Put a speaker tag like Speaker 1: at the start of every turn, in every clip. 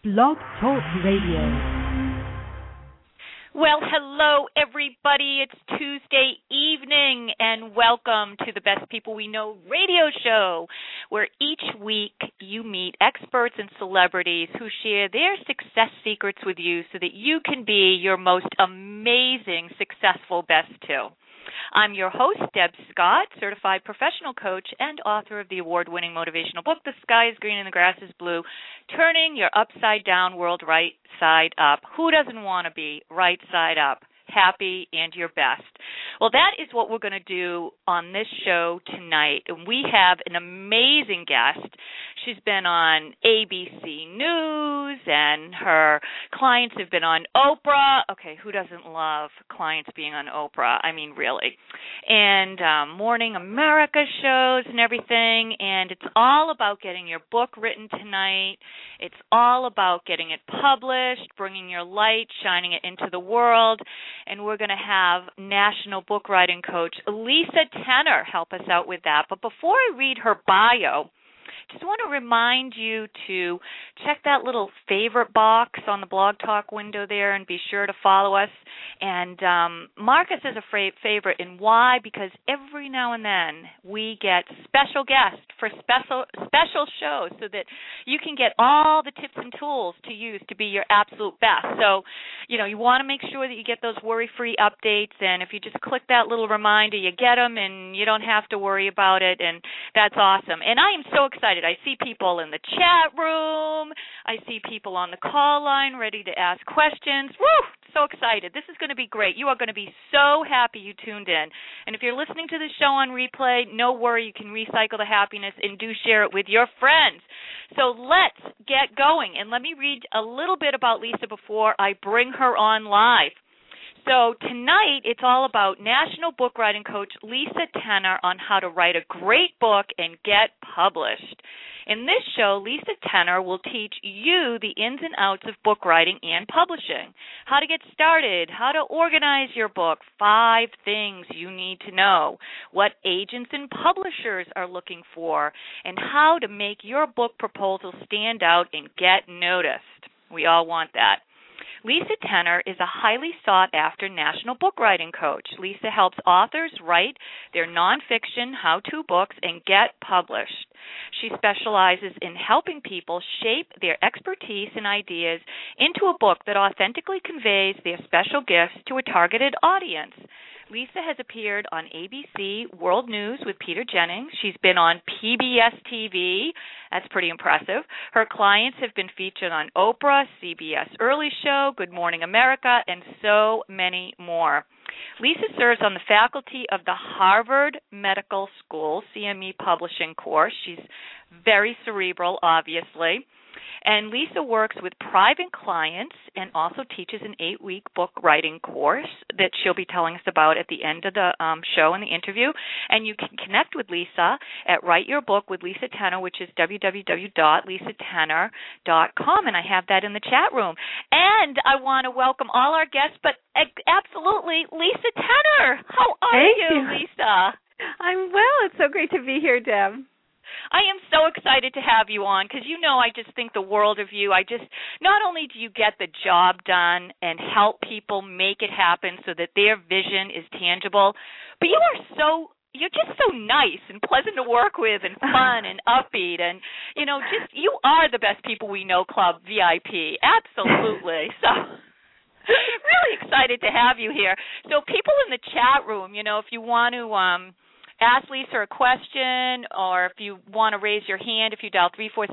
Speaker 1: Blog Talk Radio.
Speaker 2: Well, hello, everybody. It's Tuesday evening, and welcome to the Best People We Know radio show, where each week you meet experts and celebrities who share their success secrets with you so that you can be your most amazing, successful best too. I'm your host, Deb Scott, certified professional coach and author of the award-winning motivational book, The Sky is Green and the Grass is Blue, Turning Your Upside-Down World Right Side Up. Who doesn't want to be right side up, happy, and your best? Well, that is what we're going to do on this show tonight. And we have an amazing guest. She's been on ABC News, and her clients have been on Oprah. Okay, who doesn't love clients being on Oprah? I mean, really. And Morning America shows and everything. And it's all about getting your book written tonight. It's all about getting it published, bringing your light, shining it into the world. And we're going to have national book writing coach Lisa Tenner help us out with that. But before I read her bio, just want to remind you to check that little favorite box on the Blog Talk window there and be sure to follow us. And mark us as a favorite. And why? Because every now and then we get special guests for special shows so that you can get all the tips and tools to use to be your absolute best. So, you want to make sure that you get those worry-free updates. And if you just click that little reminder, you get them and you don't have to worry about it. And that's awesome. And I am so excited. I see people in the chat room. I see people on the call line ready to ask questions. Woo! So excited. This is going to be great. You are going to be so happy you tuned in. And if you're listening to the show on replay, no worry. You can recycle the happiness and do share it with your friends. So let's get going. And let me read a little bit about Lisa before I bring her on live. So tonight, it's all about national book writing coach Lisa Tenner on how to write a great book and get published. In this show, Lisa Tenner will teach you the ins and outs of book writing and publishing, how to get started, how to organize your book, 5 things you need to know, what agents and publishers are looking for, and how to make your book proposal stand out and get noticed. We all want that. Lisa Tenner is a highly sought-after national book writing coach. Lisa helps authors write their nonfiction how-to books and get published. She specializes in helping people shape their expertise and ideas into a book that authentically conveys their special gifts to a targeted audience. Lisa has appeared on ABC World News with Peter Jennings. She's been on PBS TV. That's pretty impressive. Her clients have been featured on Oprah, CBS Early Show, Good Morning America, and so many more. Lisa serves on the faculty of the Harvard Medical School CME Publishing course. She's very cerebral, obviously. And Lisa works with private clients and also teaches an 8-week book writing course that she'll be telling us about at the end of the show and the interview. And you can connect with Lisa at Write Your Book with Lisa Tenner, which is www.lisatenner.com. And I have that in the chat room. And I want to welcome all our guests, but absolutely, Lisa Tenner. How are you, Lisa?
Speaker 3: I'm well. It's so great to be here, Deb.
Speaker 2: I am so excited to have you on because, I just think the world of you. Not only do you get the job done and help people make it happen so that their vision is tangible, but you're just so nice and pleasant to work with and fun and upbeat and, you are the Best People We Know Club VIP. Absolutely. So really excited to have you here. So people in the chat room, if you want to ask Lisa a question, or if you want to raise your hand, if you dial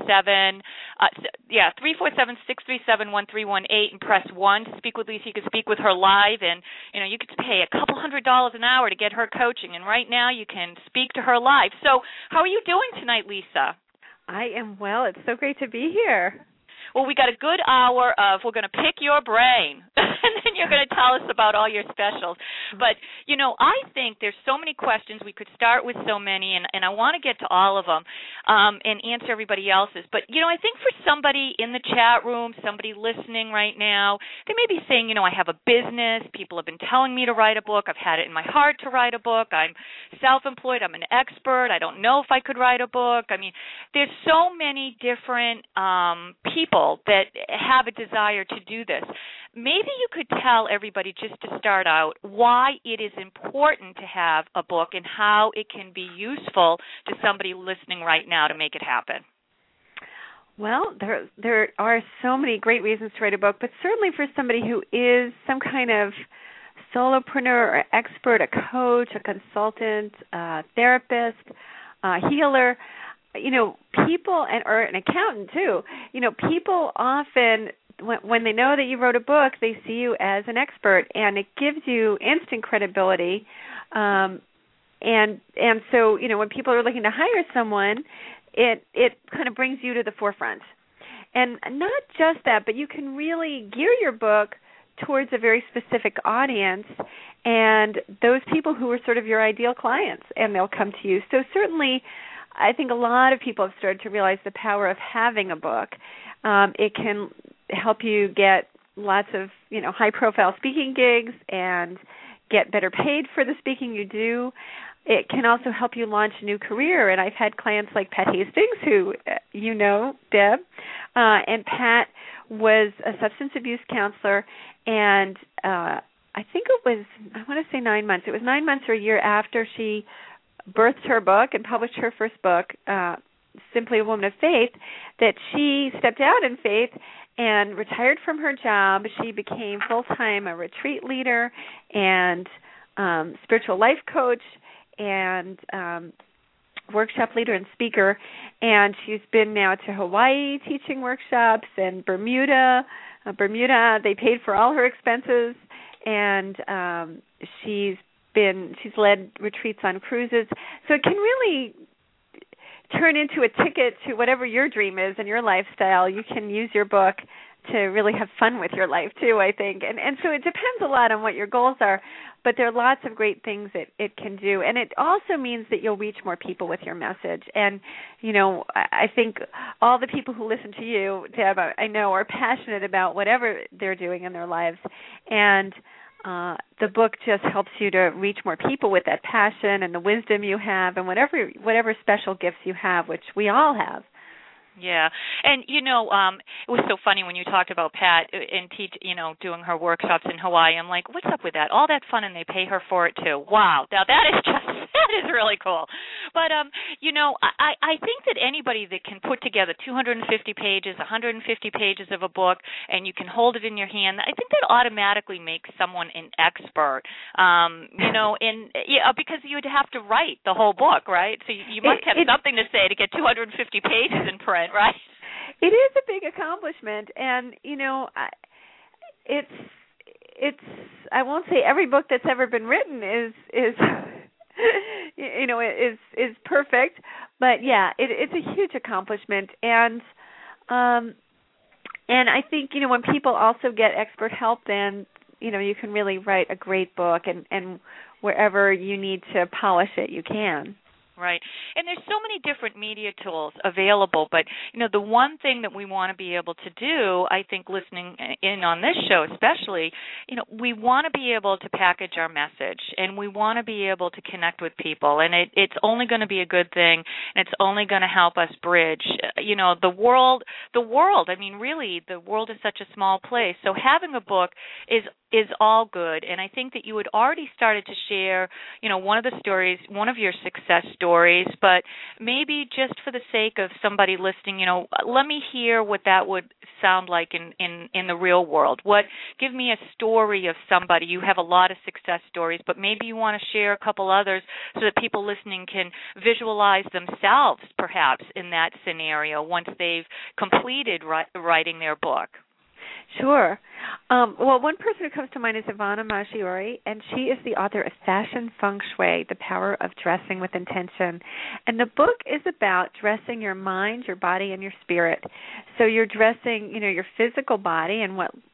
Speaker 2: 347-637-1318 and press 1 to speak with Lisa. You can speak with her live, and you could pay a couple $100 an hour to get her coaching. And right now, you can speak to her live. So, how are you doing tonight, Lisa?
Speaker 3: I am well. It's so great to be here.
Speaker 2: Well, we got a good hour of we're going to pick your brain. And and then you're going to tell us about all your specials. But, I think there's so many questions. We could start with so many, and I want to get to all of them and answer everybody else's. But, I think for somebody in the chat room, somebody listening right now, they may be saying, I have a business. People have been telling me to write a book. I've had it in my heart to write a book. I'm self-employed. I'm an expert. I don't know if I could write a book. I mean, there's so many different people that have a desire to do this. Maybe you could tell everybody, just to start out, why it is important to have a book and how it can be useful to somebody listening right now to make it happen.
Speaker 3: Well, there are so many great reasons to write a book, but certainly for somebody who is some kind of solopreneur or expert, a coach, a consultant, a therapist, a healer, people, or an accountant too, people often, when they know that you wrote a book, they see you as an expert, and it gives you instant credibility. And so, when people are looking to hire someone, it kind of brings you to the forefront. And not just that, but you can really gear your book towards a very specific audience and those people who are sort of your ideal clients, and they'll come to you. So certainly, I think a lot of people have started to realize the power of having a book. It can help you get lots of, high-profile speaking gigs and get better paid for the speaking you do. It can also help you launch a new career, and I've had clients like Pat Hastings, who Deb, and Pat was a substance abuse counselor, and I think it was, I want to say 9 months. It was 9 months or a year after she birthed her book and published her first book, Simply a Woman of Faith, that she stepped out in faith and retired from her job. She became full-time a retreat leader and spiritual life coach and workshop leader and speaker, and she's been now to Hawaii teaching workshops and Bermuda. They paid for all her expenses, and she's led retreats on cruises. So it can really turn into a ticket to whatever your dream is and your lifestyle. You can use your book to really have fun with your life too, I think. And so it depends a lot on what your goals are, but there are lots of great things that it can do. And it also means that you'll reach more people with your message. And, I think all the people who listen to you, Deb, I know, are passionate about whatever they're doing in their lives. And the book just helps you to reach more people with that passion and the wisdom you have and whatever special gifts you have, which we all have.
Speaker 2: Yeah, and it was so funny when you talked about Pat and doing her workshops in Hawaii. I'm like, what's up with that? All that fun, and they pay her for it too. Wow, now that is really cool. But I think that anybody that can put together 250 pages, 150 pages of a book, and you can hold it in your hand, I think that automatically makes someone an expert. Because you would have to write the whole book, right? So you must have something to say to get 250 pages in print. Right.
Speaker 3: It is a big accomplishment, and it's I won't say every book that's ever been written is perfect, but yeah, it's a huge accomplishment, and I think when people also get expert help, then you can really write a great book, and wherever you need to polish it, you can.
Speaker 2: Right. And there's so many different media tools available, but, the one thing that we want to be able to do, I think listening in on this show especially, we want to be able to package our message, and we want to be able to connect with people, and it's only going to be a good thing, and it's only going to help us bridge, the world, I mean, really, the world is such a small place, so having a book is all good, and I think that you had already started to share, one of your success stories, but maybe just for the sake of somebody listening, let me hear what that would sound like in the real world. Give me a story of somebody. You have a lot of success stories, but maybe you want to share a couple others so that people listening can visualize themselves, perhaps, in that scenario once they've completed writing their book.
Speaker 3: Sure. Well, one person who comes to mind is Ivana Maggiore, and she is the author of Fashion Feng Shui, The Power of Dressing with Intention. And the book is about dressing your mind, your body, and your spirit. So you're dressing, your physical body and what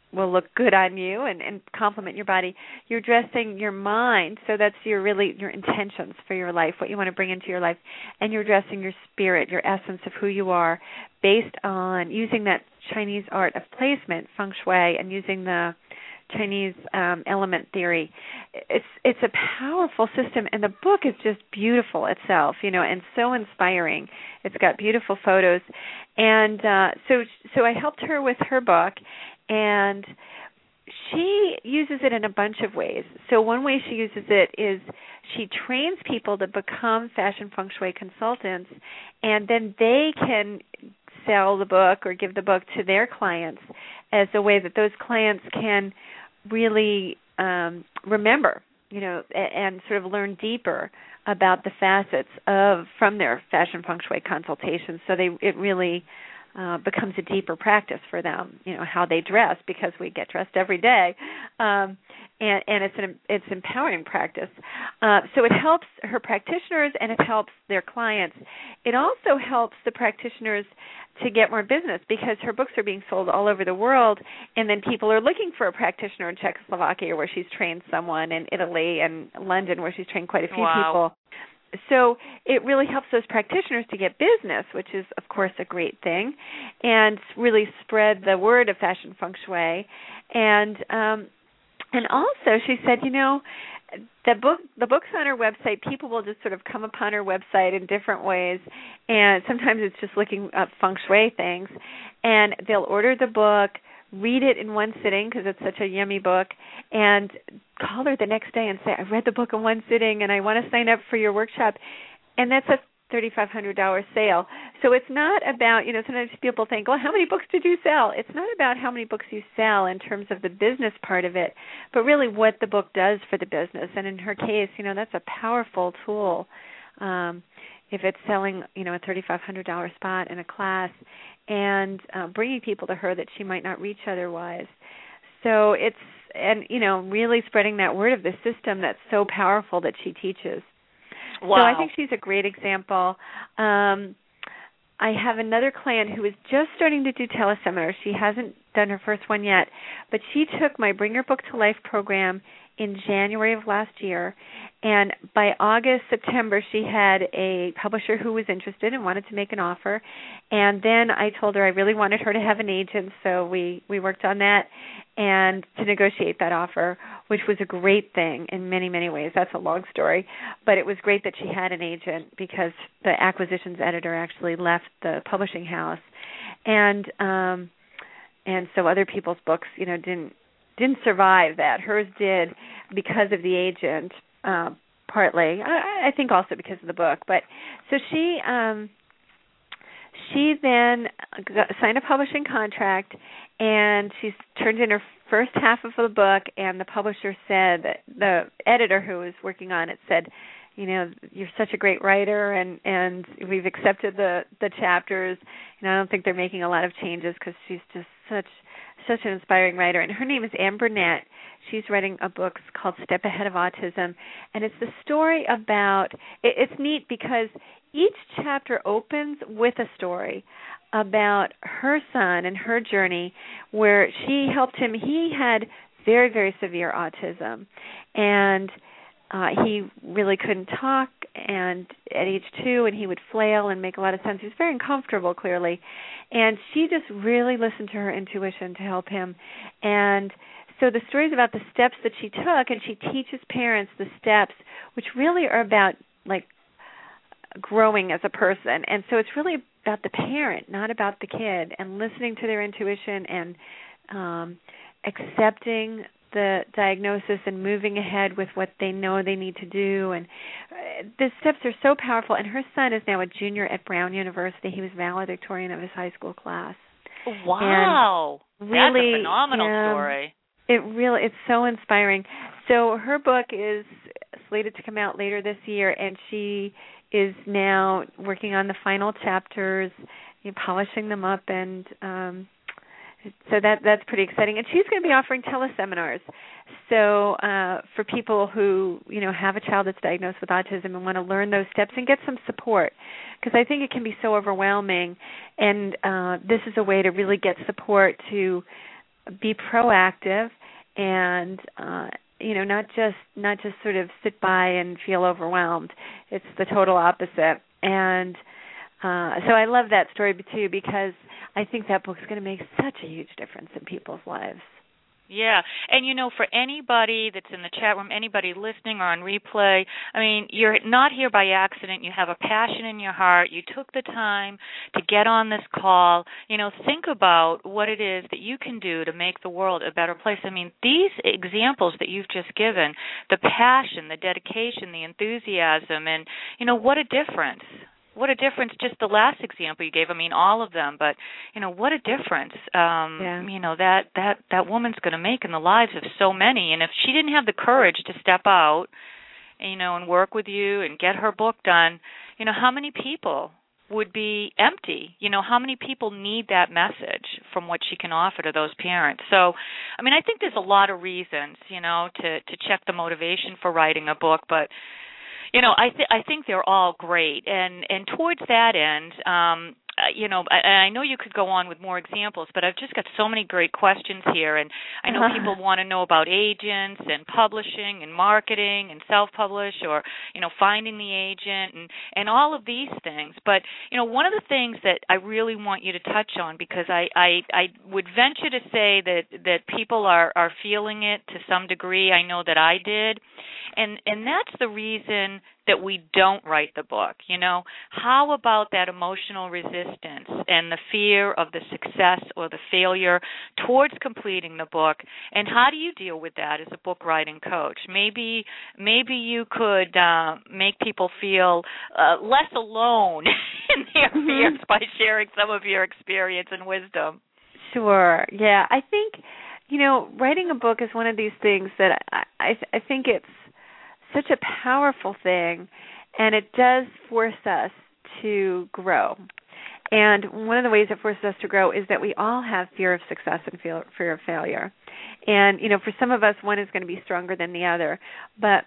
Speaker 3: will look good on you and complement your body. You're dressing your mind, so that's your intentions for your life, what you want to bring into your life, and you're dressing your spirit, your essence of who you are, based on using that Chinese art of placement, feng shui, and using the Chinese element theory. It's a powerful system, and the book is just beautiful itself, and so inspiring. It's got beautiful photos, and so I helped her with her book, and she uses it in a bunch of ways. So one way she uses it is she trains people to become fashion feng shui consultants, and then they can sell the book or give the book to their clients as a way that those clients can really remember, and sort of learn deeper about the facets from their fashion feng shui consultations. So it really becomes a deeper practice for them, how they dress, because we get dressed every day, and it's empowering practice. So it helps her practitioners and it helps their clients. It also helps the practitioners to get more business, because her books are being sold all over the world, and then people are looking for a practitioner in Czechoslovakia where she's trained someone, in Italy and London where she's trained quite a few people. So it really helps those practitioners to get business, which is, of course, a great thing, and really spread the word of fashion feng shui. And also, she said, the book's on her website. People will just sort of come upon her website in different ways, and sometimes it's just looking up feng shui things, and they'll order the book, read it in one sitting because it's such a yummy book, and call her the next day and say, I read the book in one sitting and I want to sign up for your workshop. And that's a $3,500 sale. So it's not about, sometimes people think, well, how many books did you sell? It's not about how many books you sell in terms of the business part of it, but really what the book does for the business. And in her case, that's a powerful tool. If it's selling, a $3,500 spot in a class, and bringing people to her that she might not reach otherwise. So really spreading that word of the system that's so powerful that she teaches.
Speaker 2: Wow.
Speaker 3: So I think she's a great example. I have another client who is just starting to do teleseminars. She hasn't done her first one yet, but she took my Bring Your Book to Life program in January of last year, and by August, September, she had a publisher who was interested and wanted to make an offer, and then I told her I really wanted her to have an agent, so we worked on that and to negotiate that offer, which was a great thing in many, many ways. That's a long story, but it was great that she had an agent because the acquisitions editor actually left the publishing house, and so other people's books, didn't survive that. Hers did because of the agent, partly. I think also because of the book. But so she then signed a publishing contract, and she's turned in her first half of the book, and the publisher said, that the editor who was working on it said, you're such a great writer, and we've accepted the chapters, and I don't think they're making a lot of changes because she's just such an inspiring writer. And her name is Ann Burnett. She's writing a book called Step Ahead of Autism, and it's the story about, it's neat because each chapter opens with a story about her son and her journey where she helped him. He had very, very severe autism, and he really couldn't talk, and at age 2, and he would flail and make a lot of sense. He was very uncomfortable, clearly, and she just really listened to her intuition to help him. And so the story is about the steps that she took, and she teaches parents the steps, which really are about, growing as a person. And so it's really about the parent, not about the kid, and listening to their intuition and accepting the diagnosis and moving ahead with what they know they need to do. And the steps are so powerful. And her son is now a junior at Brown University. He was valedictorian of his high school class.
Speaker 2: Wow.
Speaker 3: And really,
Speaker 2: that's a phenomenal story.
Speaker 3: It's so inspiring. So her book is slated to come out later this year, and she is now working on the final chapters, polishing them up, and so that's pretty exciting. And she's going to be offering teleseminars. So for people who, have a child that's diagnosed with autism and want to learn those steps and get some support, because I think it can be so overwhelming. And this is a way to really get support to be proactive and not just sort of sit by and feel overwhelmed. It's the total opposite. And so I love that story too, because I think that book's going to make such a huge difference in people's lives.
Speaker 2: Yeah, and for anybody that's in the chat room, anybody listening or on replay, I mean, you're not here by accident. You have a passion in your heart. You took the time to get on this call. Think about what it is that you can do to make the world a better place. I mean, these examples that you've just given, the passion, the dedication, the enthusiasm, and, what a difference. What a difference, just the last example you gave. I mean, all of them, but, what a difference, that woman's going to make in the lives of so many. And if she didn't have the courage to step out, and work with you and get her book done, how many people would be empty? How many people need that message from what she can offer to those parents? So, I mean, I think there's a lot of reasons, to check the motivation for writing a book, but I think they're all great, and towards that end, I know you could go on with more examples, but I've just got so many great questions here, and I know people want to know about agents and publishing and marketing and self-publish or, finding the agent and all of these things. But, one of the things that I really want you to touch on, because I would venture to say that people are feeling it to some degree. I know that I did. And that's the reason that we don't write the book. How about that emotional resistance and the fear of the success or the failure towards completing the book? And how do you deal with that as a book writing coach? Maybe you could make people feel less alone in their fears by sharing some of your experience and wisdom.
Speaker 3: Sure. Yeah, I think writing a book is one of these things that I think it's such a powerful thing, and it does force us to grow. And one of the ways it forces us to grow is that we all have fear of success and fear of failure. And, for some of us, one is going to be stronger than the other. But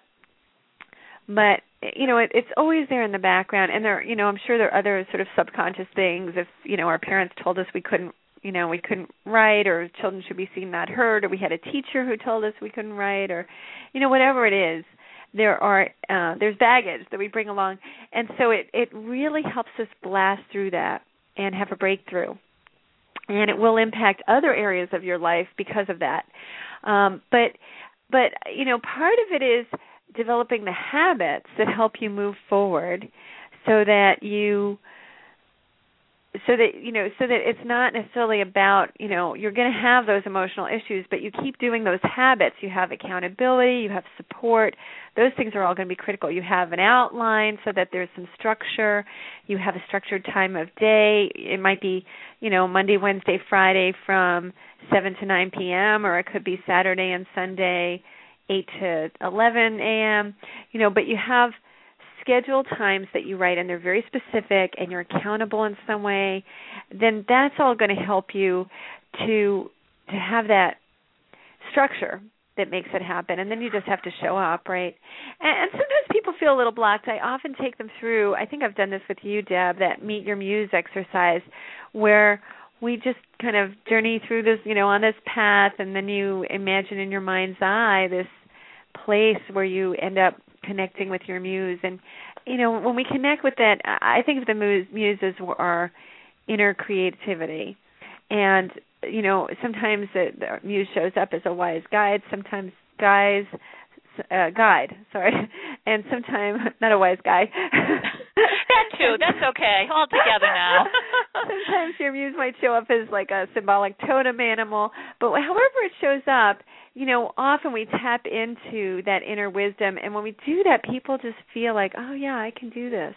Speaker 3: it's always there in the background. And there, I'm sure there are other sort of subconscious things. If, our parents told us we couldn't write, or children should be seen, not heard, or we had a teacher who told us we couldn't write, or, whatever it is. There's baggage that we bring along, and so it really helps us blast through that and have a breakthrough, and it will impact other areas of your life because of that. But part of it is developing the habits that help you move forward, so that it's not necessarily about, you're going to have those emotional issues, but you keep doing those habits. You have accountability, you have support. Those things are all going to be critical. You have an outline so that there's some structure. You have a structured time of day. It might be, Monday, Wednesday, Friday from 7 to 9 p.m., or it could be Saturday and Sunday, 8 to 11 a.m., but you have schedule times that you write, and they're very specific, and you're accountable in some way, then that's all going to help you to have that structure that makes it happen. And then you just have to show up, right? And sometimes people feel a little blocked. I often take them through, I think I've done this with you, Deb, that Meet Your Muse exercise, where we just kind of journey through this, on this path, and then you imagine in your mind's eye this place where you end up connecting with your muse. And when we connect with that, I think of the muses our inner creativity. And sometimes the muse shows up as a wise guide, sometimes guide, and sometimes not a wise guy.
Speaker 2: That too, that's okay, all together now.
Speaker 3: Sometimes your muse might show up as like a symbolic totem animal, but however it shows up, often we tap into that inner wisdom, and when we do that, people just feel like, oh yeah, I can do this.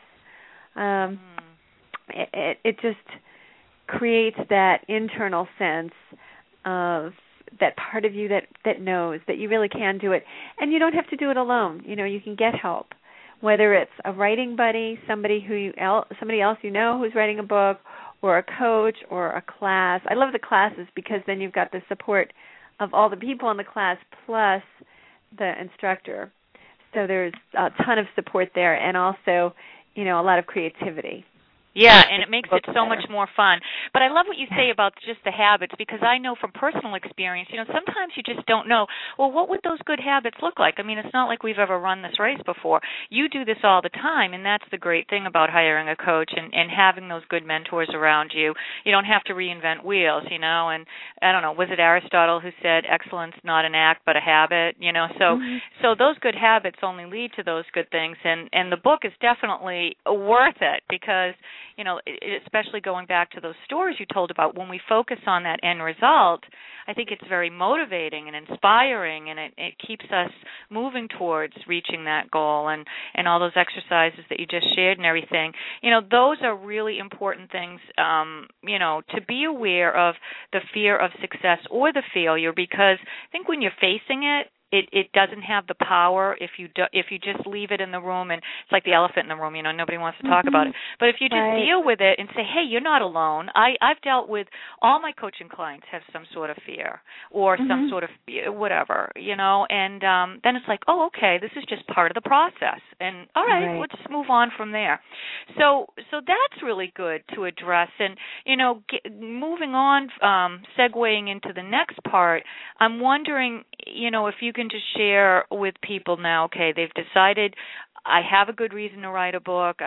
Speaker 3: It just creates that internal sense of that part of you that knows that you really can do it, and you don't have to do it alone. You can get help, whether it's a writing buddy, somebody else who's writing a book, or a coach, or a class. I love the classes because then you've got the support of all the people in the class plus the instructor. So there's a ton of support there, and also, a lot of creativity.
Speaker 2: Yeah, and it makes it so much more fun. But I love what you say about just the habits, because I know from personal experience, sometimes you just don't know, well, what would those good habits look like? I mean, it's not like we've ever run this race before. You do this all the time, and that's the great thing about hiring a coach and having those good mentors around you. You don't have to reinvent wheels, and I don't know, was it Aristotle who said excellence not an act but a habit, so those good habits only lead to those good things, and the book is definitely worth it, because especially going back to those stories you told about, when we focus on that end result, I think it's very motivating and inspiring, and it keeps us moving towards reaching that goal, and all those exercises that you just shared and everything. Those are really important things, to be aware of the fear of success or the failure, because I think when you're facing it, it doesn't have the power if you just leave it in the room, and it's like the elephant in the room, nobody wants to talk about it. But if you just deal with it and say, hey, you're not alone. I've dealt with, all my coaching clients have some sort of fear or some sort of whatever, and then it's like, oh, okay, this is just part of the process, and all right, let's just move on from there. So that's really good to address, and moving on, segueing into the next part, I'm wondering, if you can just share with people now, okay, they've decided, I have a good reason to write a book.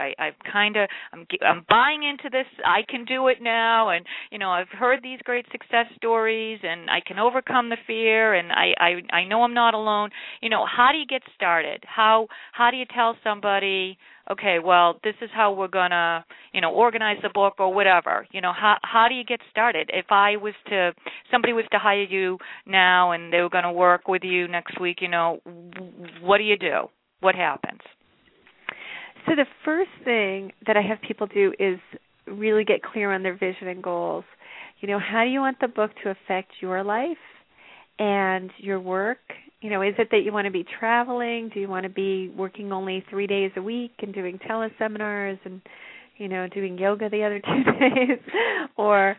Speaker 2: I'm buying into this. I can do it now, and I've heard these great success stories, and I can overcome the fear, and I know I'm not alone. How do you get started? How do you tell somebody, okay, well, this is how we're gonna organize the book or whatever? How do you get started? If somebody was to hire you now and they were going to work with you next week, what do you do? What happens?
Speaker 3: So the first thing that I have people do is really get clear on their vision and goals. How do you want the book to affect your life and your work? Is it that you want to be traveling? Do you want to be working only 3 days a week and doing teleseminars and, doing yoga the other 2 days? Or,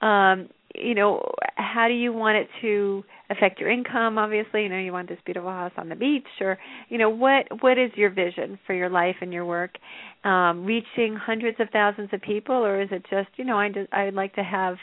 Speaker 3: how do you want it to affect your income? Obviously, you want this beautiful house on the beach, or, what is your vision for your life and your work? Reaching hundreds of thousands of people, or is it just, I'd like to have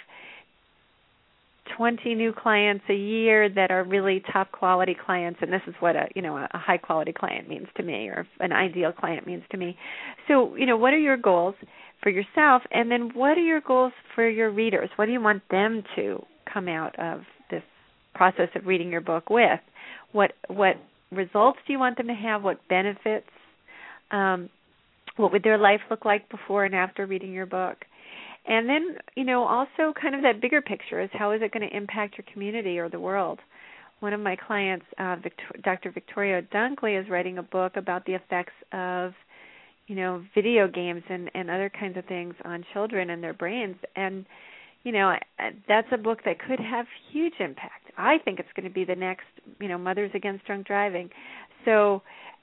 Speaker 3: 20 new clients a year that are really top quality clients, and this is what a high quality client means to me, or an ideal client means to me. So, what are your goals for yourself, and then what are your goals for your readers? What do you want them to come out of this process of reading your book with? What results do you want them to have? What benefits? What would their life look like before and after reading your book? And then, also kind of that bigger picture is, how is it going to impact your community or the world? One of my clients, Dr. Victoria Dunkley, is writing a book about the effects of, video games and other kinds of things on children and their brains. And, that's a book that could have huge impact. I think it's going to be the next, Mothers Against Drunk Driving. So,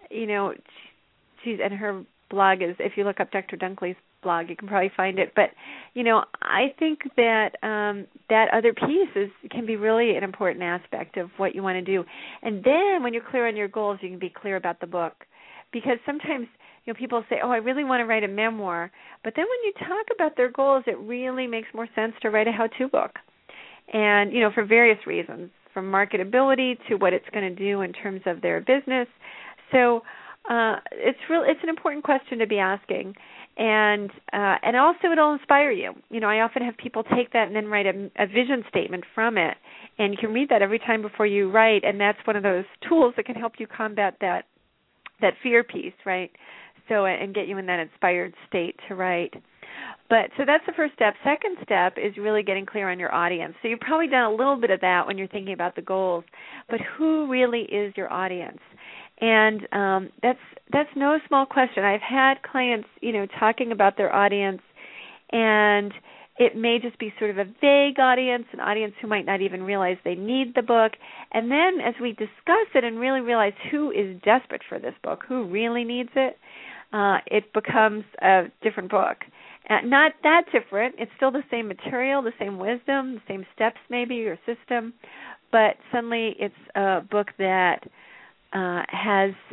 Speaker 3: and her blog is, if you look up Dr. Dunkley's blog, you can probably find it. But, I think that that other piece can be really an important aspect of what you want to do. And then when you're clear on your goals, you can be clear about the book. Because sometimes, people say, oh, I really want to write a memoir. But then when you talk about their goals, it really makes more sense to write a how-to book. And, for various reasons, from marketability to what it's going to do in terms of their business. So it's an important question to be asking. And also it'll inspire you. I often have people take that and then write a vision statement from it. And you can read that every time before you write, and that's one of those tools that can help you combat that fear piece, right? So, and get you in that inspired state to write. But so that's the first step. Second step is really getting clear on your audience. So you've probably done a little bit of that when you're thinking about the goals, but who really is your audience? And that's no small question. I've had clients, talking about their audience, and it may just be sort of a vague audience, an audience who might not even realize they need the book. And then as we discuss it and really realize who is desperate for this book, who really needs it, it becomes a different book. Not that different. It's still the same material, the same wisdom, the same steps maybe, or system, but suddenly it's a book that has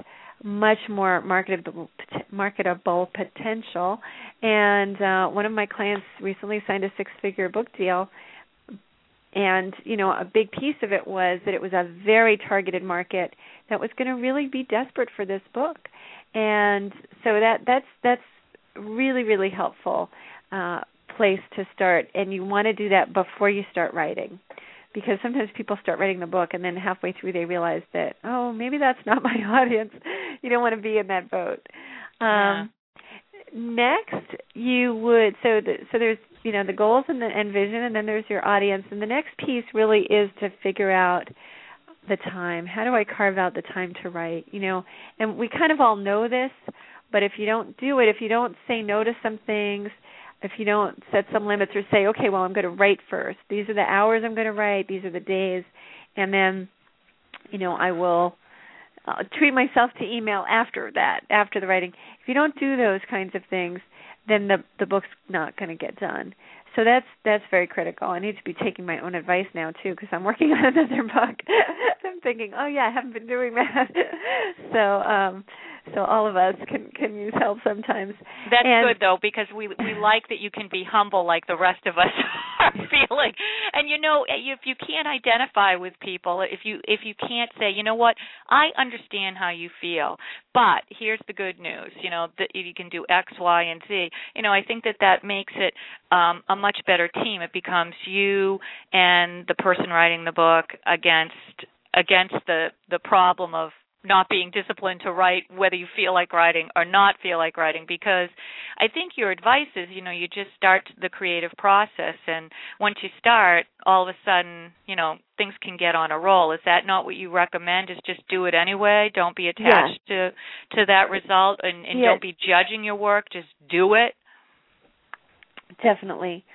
Speaker 3: much more marketable potential. And one of my clients recently signed a 6-figure book deal. And, a big piece of it was that it was a very targeted market that was going to really be desperate for this book. And so that's really, really helpful place to start. And you want to do that before you start writing, because sometimes people start writing the book and then halfway through they realize that, maybe that's not my audience. You don't want to be in that boat. Next, you would so there's the goals and vision, and then there's your audience, and the next piece really is to figure out the time. How do I carve out the time to write? And we kind of all know this, but if you don't do it, if you don't say no to some things, if you don't set some limits or say, okay, well, I'm going to write first. These are the hours I'm going to write. These are the days, and then I will treat myself to email after the writing. If you don't do those kinds of things, then the book's not going to get done. So that's very critical. I need to be taking my own advice now too, because I'm working on another book. I'm thinking, oh yeah, I haven't been doing that. So all of us can use help sometimes.
Speaker 2: That's good though, because we like that you can be humble like the rest of us are feeling. And if you can't identify with people, if you can't say, you know what, I understand how you feel, but here's the good news, that you can do X, Y, and Z. I think that makes it a much better team. It becomes you and the person writing the book against the problem of not being disciplined to write, whether you feel like writing or not feel like writing, because I think your advice is, you just start the creative process, and once you start, all of a sudden, things can get on a roll. Is that not what you recommend, is just do it anyway? Don't be attached to that result, and don't be judging your work. Just do it.
Speaker 3: Definitely.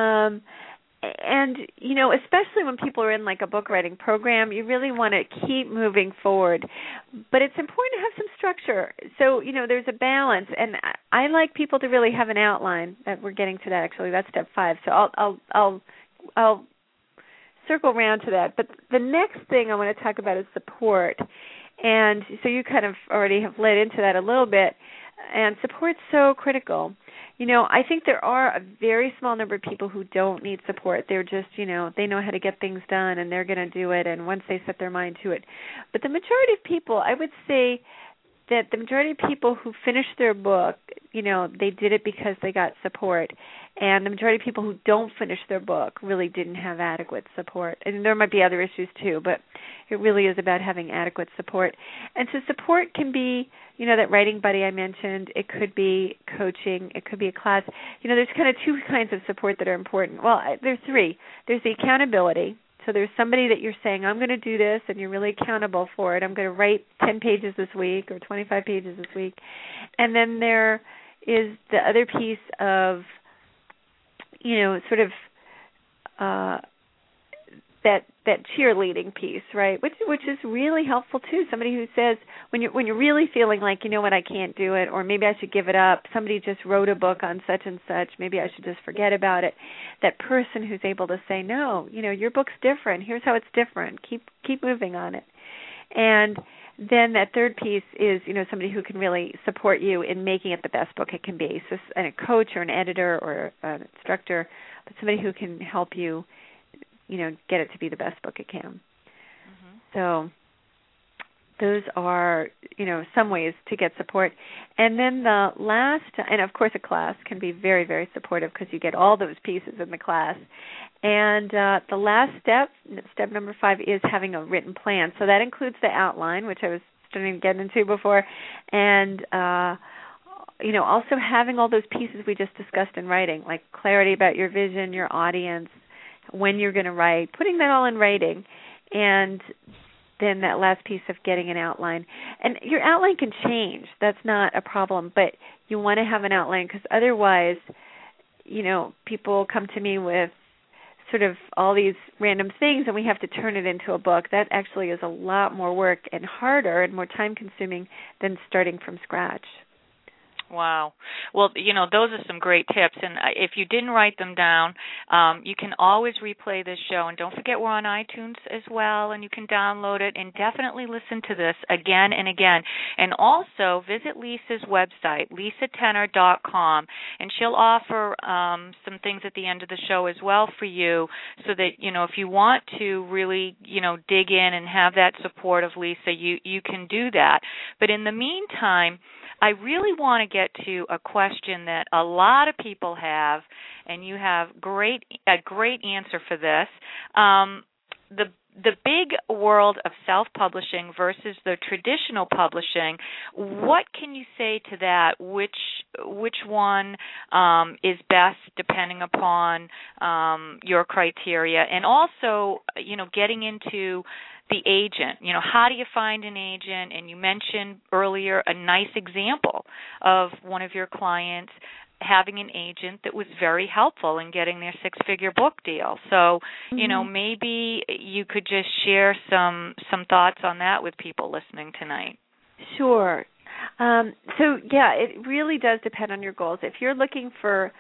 Speaker 3: And, especially when people are in like a book writing program, you really want to keep moving forward. But it's important to have some structure. So, there's a balance. And I like people to really have an outline. That we're getting to that, actually. That's step 5. So I'll circle around to that. But the next thing I want to talk about is support. And so you kind of already have led into that a little bit. And support's so critical. I think there are a very small number of people who don't need support. They're just, they know how to get things done, and they're going to do it, and once they set their mind to it. But the majority of people, I would say that the majority of people who finish their book, they did it because they got support. And the majority of people who don't finish their book really didn't have adequate support. And there might be other issues too, but it really is about having adequate support. And so support can be, that writing buddy I mentioned. It could be coaching. It could be a class. There's kind of 2 kinds of support that are important. Well, there's 3. There's the accountability. So there's somebody that you're saying, I'm going to do this, and you're really accountable for it. I'm going to write 10 pages this week or 25 pages this week. And then there is the other piece of, sort of that cheerleading piece, right? Which is really helpful too. Somebody who says, when you're really feeling like, I can't do it, or maybe I should give it up. Somebody just wrote a book on such and such. Maybe I should just forget about it. That person who's able to say, no, your book's different. Here's how it's different. Keep moving on it. And then that third piece is, somebody who can really support you in making it the best book it can be. So a coach or an editor or an instructor, but somebody who can help you, get it to be the best book it can. Mm-hmm. So those are, some ways to get support. And then the last, and of course a class can be very, very supportive because you get all those pieces in the class. And the last step number 5, is having a written plan. So that includes the outline, which I was starting to get into before, and also having all those pieces we just discussed in writing, like clarity about your vision, your audience, when you're going to write, putting that all in writing, and then that last piece of getting an outline. And your outline can change. That's not a problem, but you want to have an outline because otherwise, people come to me with sort of all these random things and we have to turn it into a book. That actually is a lot more work and harder and more time-consuming than starting from scratch.
Speaker 2: Wow. Well, those are some great tips. And if you didn't write them down, you can always replay this show. And don't forget we're on iTunes as well, and you can download it and definitely listen to this again and again. And also visit Lisa's website, lisatenner.com, and she'll offer some things at the end of the show as well for you so that, if you want to really, dig in and have that support of Lisa, you can do that. But in the meantime, I really want to get to a question that a lot of people have, and you have a great answer for this. The big world of self-publishing versus the traditional publishing. What can you say to that? Which one is best depending upon your criteria, and also, getting into the agent. How do you find an agent? And you mentioned earlier a nice example of one of your clients having an agent that was very helpful in getting their six-figure book deal. So, maybe you could just share some thoughts on that with people listening tonight.
Speaker 3: Sure. It really does depend on your goals. If you're looking for,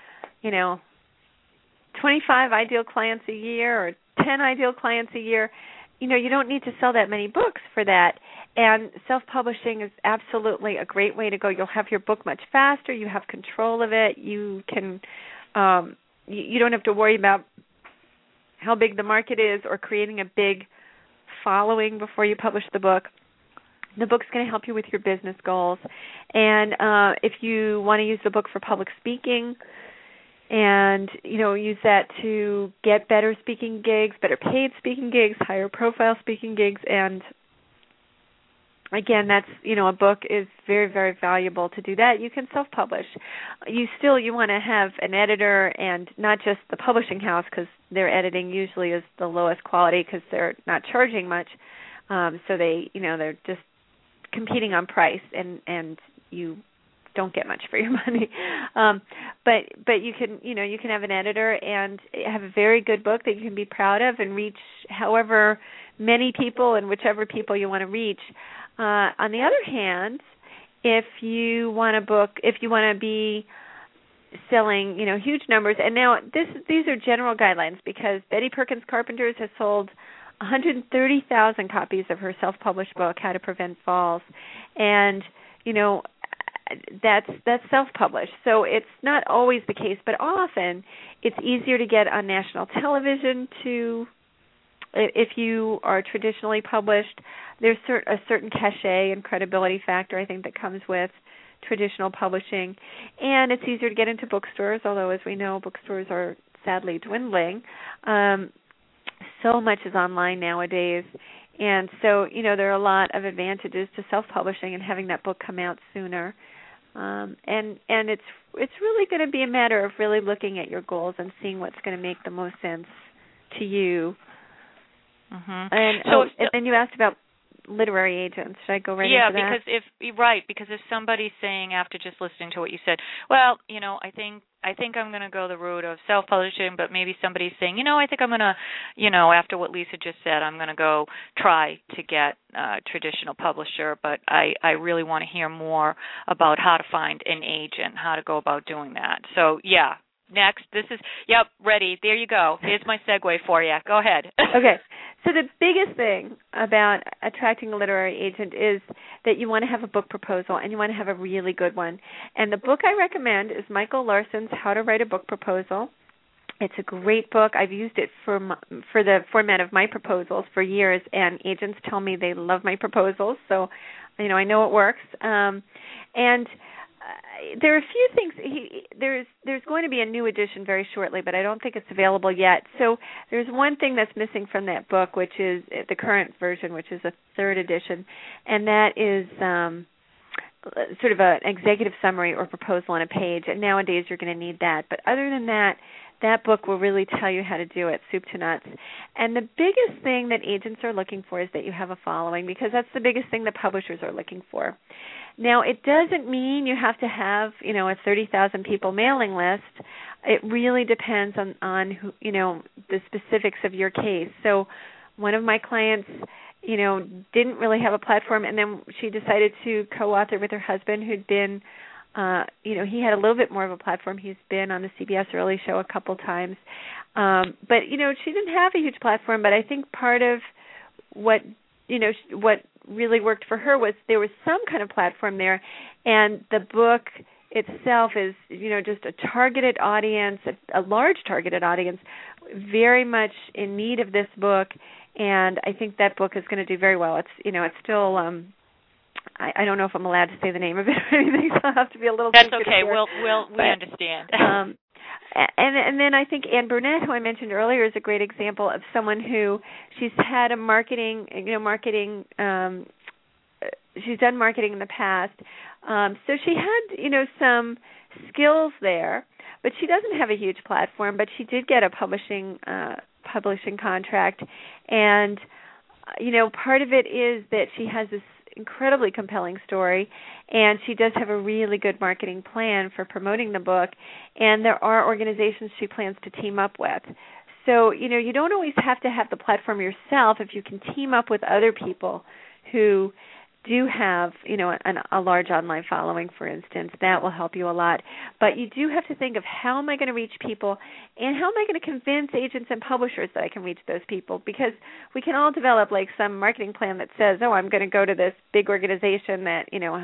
Speaker 3: 25 ideal clients a year or 10 ideal clients a year, you don't need to sell that many books for that. And self-publishing is absolutely a great way to go. You'll have your book much faster. You have control of it. You can, you don't have to worry about how big the market is or creating a big following before you publish the book. The book's going to help you with your business goals. And if you want to use the book for public speaking, and, use that to get better speaking gigs, better paid speaking gigs, higher profile speaking gigs. And, again, that's, a book is very, very valuable to do that. You can self-publish. You want to have an editor and not just the publishing house, because their editing usually is the lowest quality because they're not charging much. So they, they're just competing on price, and you don't get much for your money, but you can have an editor and have a very good book that you can be proud of and reach however many people and whichever people you want to reach. On the other hand, if you want to be selling huge numbers, and now these are general guidelines because Betty Perkins Carpenters has sold 130,000 copies of her self-published book, How to Prevent Falls, and that's self-published. So it's not always the case, but often it's easier to get on national television if you are traditionally published. There's a certain cachet and credibility factor, I think, that comes with traditional publishing. And it's easier to get into bookstores, although, as we know, bookstores are sadly dwindling. So much is online nowadays. And so, there are a lot of advantages to self-publishing and having that book come out sooner. And it's really going to be a matter of really looking at your goals and seeing what's going to make the most sense to you. Mm-hmm. And you asked about literary agents. Should I go right into that?
Speaker 2: Yeah, because if somebody's saying after just listening to what you said, well, I think I'm going to go the route of self-publishing, but maybe somebody's saying, I think I'm going to, after what Lisa just said, I'm going to go try to get a traditional publisher, but I really want to hear more about how to find an agent, how to go about doing that. So, yeah. Next, ready. There you go. Here's my segue for you. Go ahead.
Speaker 3: Okay. So the biggest thing about attracting a literary agent is that you want to have a book proposal, and you want to have a really good one. And the book I recommend is Michael Larson's How to Write a Book Proposal. It's a great book. I've used it for the format of my proposals for years, and agents tell me they love my proposals. So, I know it works. There are a few things. There's going to be a new edition very shortly, but I don't think it's available yet. So there's one thing that's missing from that book, which is the current version, which is a third edition, and that is sort of an executive summary or proposal on a page. And nowadays you're going to need that. But other than that, that book will really tell you how to do it, soup to nuts. And the biggest thing that agents are looking for is that you have a following, because that's the biggest thing that publishers are looking for. Now, it doesn't mean you have to have, a 30,000 people mailing list. It really depends on who, the specifics of your case. So one of my clients, didn't really have a platform, and then she decided to co-author with her husband, who'd been he had a little bit more of a platform. He's been on the CBS Early Show a couple times. But she didn't have a huge platform, but I think part of what really worked for her was there was some kind of platform there, and the book itself is, just a targeted audience, a large targeted audience, very much in need of this book, and I think that book is going to do very well. It's, it's still, I don't know if I'm allowed to say the name of it or anything, so I'll have to be a little.
Speaker 2: That's okay. We understand.
Speaker 3: And then I think Ann Burnett, who I mentioned earlier, is a great example of someone who she's had a marketing. She's done marketing in the past, so she had some skills there, but she doesn't have a huge platform. But she did get a publishing contract, and part of it is that she has this incredibly compelling story, and she does have a really good marketing plan for promoting the book, and there are organizations she plans to team up with. So, you don't always have to have the platform yourself. If you can team up with other people who do have, a large online following, for instance, that will help you a lot. But you do have to think of how am I going to reach people, and how am I going to convince agents and publishers that I can reach those people? Because we can all develop like some marketing plan that says, oh, I'm going to go to this big organization that,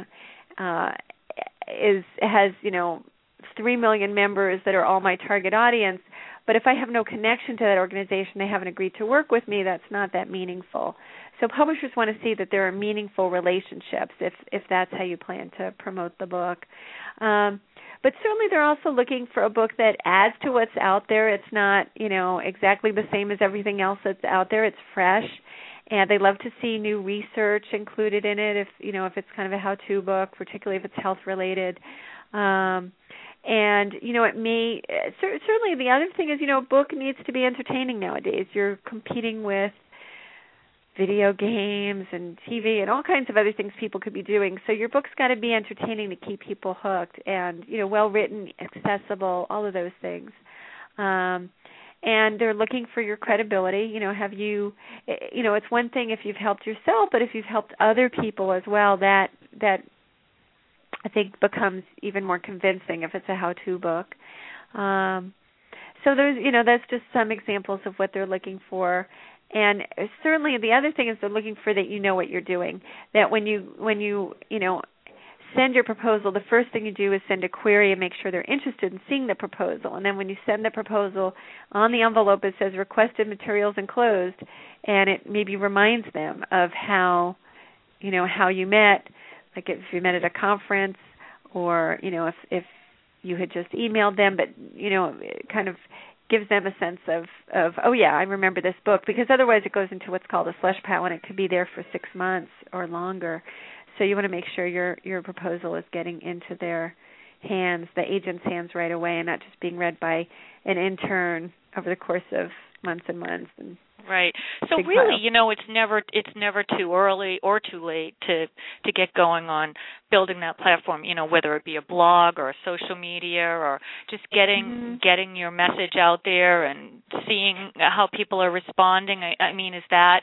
Speaker 3: has 3 million members that are all my target audience. But if I have no connection to that organization, they haven't agreed to work with me, that's not that meaningful. So publishers want to see that there are meaningful relationships if that's how you plan to promote the book. But certainly they're also looking for a book that adds to what's out there. It's not, exactly the same as everything else that's out there. It's fresh. And they love to see new research included in it if it's kind of a how-to book, particularly if it's health-related. And, it may certainly the other thing is, a book needs to be entertaining nowadays. You're competing with video games and TV and all kinds of other things people could be doing. So your book's got to be entertaining to keep people hooked and, well-written, accessible, all of those things. And they're looking for your credibility. It's one thing if you've helped yourself, but if you've helped other people as well, that I think becomes even more convincing if it's a how-to book. So there's, that's just some examples of what they're looking for. And certainly the other thing is they're looking for that you know what you're doing. That when you send your proposal, the first thing you do is send a query and make sure they're interested in seeing the proposal. And then when you send the proposal, on the envelope it says requested materials enclosed, and it maybe reminds them of how you met, like if you met at a conference, or if you had just emailed them, but it kind of gives them a sense of oh yeah, I remember this book, because otherwise it goes into what's called a slush pile and it could be there for 6 months or longer. So you want to make sure your proposal is getting into their hands, the agent's hands right away, and not just being read by an intern over the course of months and months. And
Speaker 2: right. So really, it's never too early or too late to get going on building that platform, whether it be a blog or a social media or just getting your message out there and seeing how people are responding. I mean, is that